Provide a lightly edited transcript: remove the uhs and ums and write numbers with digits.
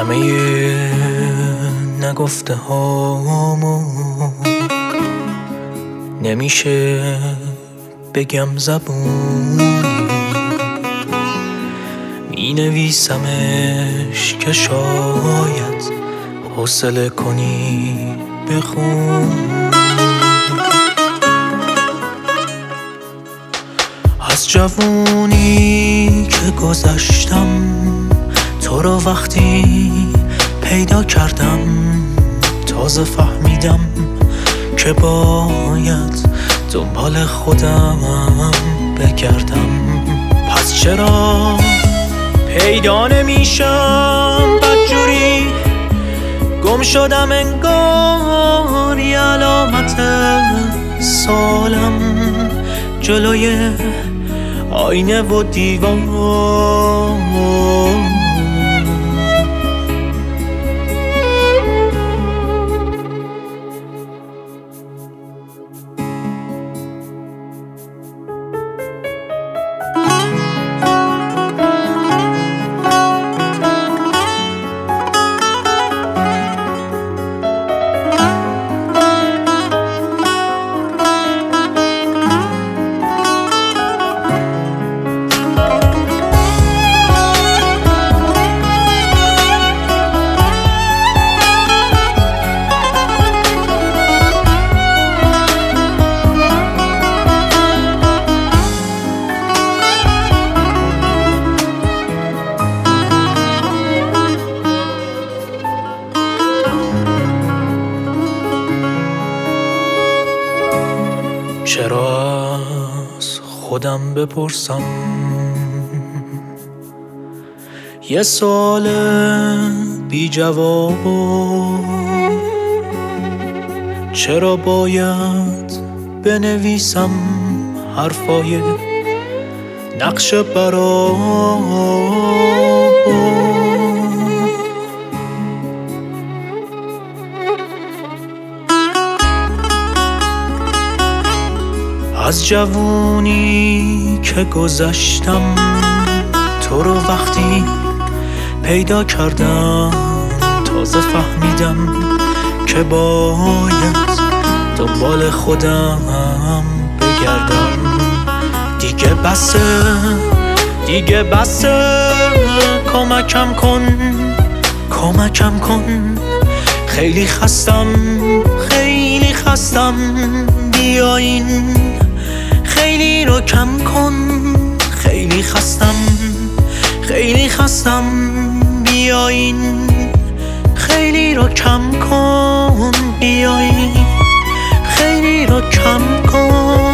همه نگفته هامو نمیشه بگم زبونی، می نویسمش که شاید حوصله کنی بخون. از جوونی که گذشتم تو رو وقتی پیدا کردم، تازه فهمیدم که باید دنبال خودم بگردم. پس چرا پیدا نمیشم بدجوری، گم شدم انگار یه علامت سالم جلوی آینه و دیوار. چرا از خودم بپرسم یه سوال بی جواب، چرا باید بنویسم حرفای نقش براب. از جوونی که گذشتم تو رو وقتی پیدا کردم، تازه فهمیدم که باید دنبال خودم بگردم. دیگه بسه کمکم کن، خیلی خستم بیاین خیلی رو کم کن، خیلی خستم بیاین خیلی رو کم کن، بیاین خیلی رو کم کن.